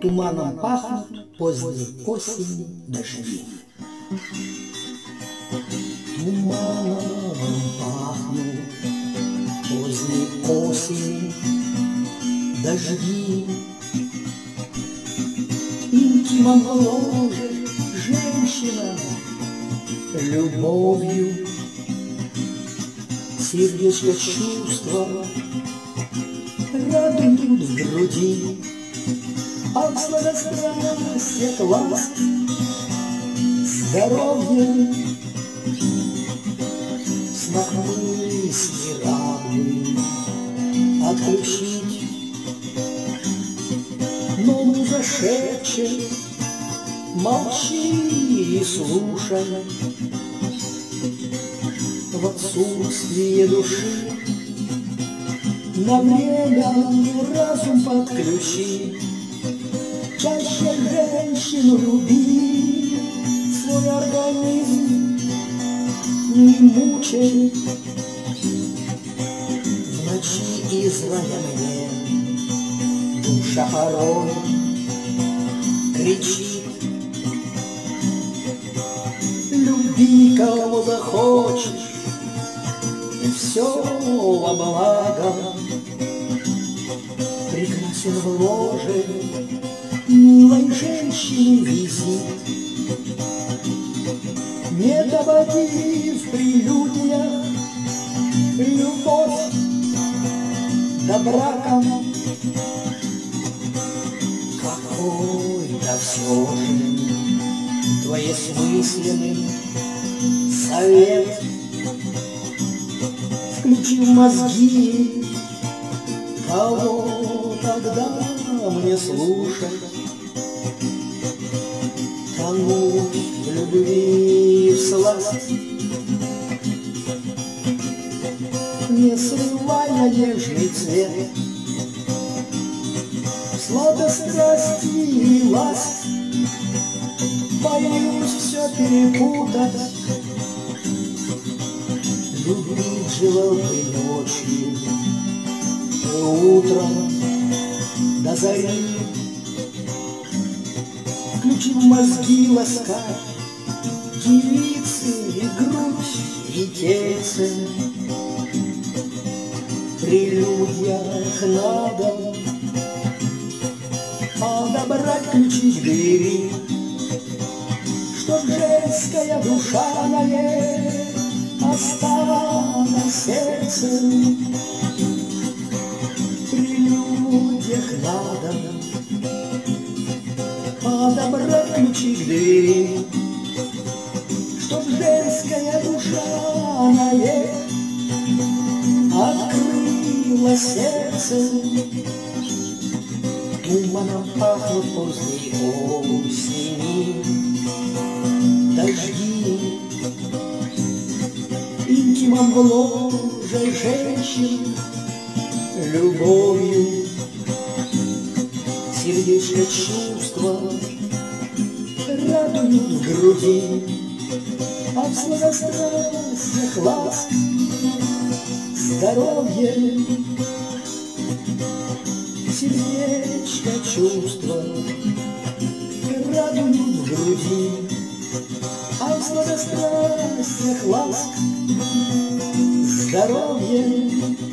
Туманом пахнут поздней осени дожди. Туманом пахнут поздней осени дожди. Интимом ложе женщина любовью, сердечко чувства радуют в груди. От сладострастия ласк здоровье, снах мысли рады отключить. Но муза шепчет: молчи и слушай. В отсутствие души на время разум подключи. Чаще женщину люби, свой организм не мучай. В ночи израя мне душа порой кричит: люби, кого захочешь, и все во благо. Прекрасен в ложе милой женщине визит. Не доводи в прелюдиях любовь до брака. Какой-то все же двоесмысленный совет. Включи в мозги, кого тогда мне слушать? Тонуть в любви, в сласть, не срывая нежный цвет. Сладострасти и ласт боюсь все перепутать. Любить желал бы ночью и утром до зари. Включи в мозги ласкать девицы и грудь, и тельце. В прелюдиях надо подобрать ключи к двери, чтоб женская душа на ней осталась на сердце. В прелюдиях надо подобрать ключи к двери, чтоб женская душа на ней открыла сердце. Туманом пахнут поздней осени дожди. Интимом в ложе женщин любовью, сердечное чувство радуют в груди. А в сладострастиях ласк здоровье, сердечко чувства радуют в груди. А в сладострастиях ласк здоровье,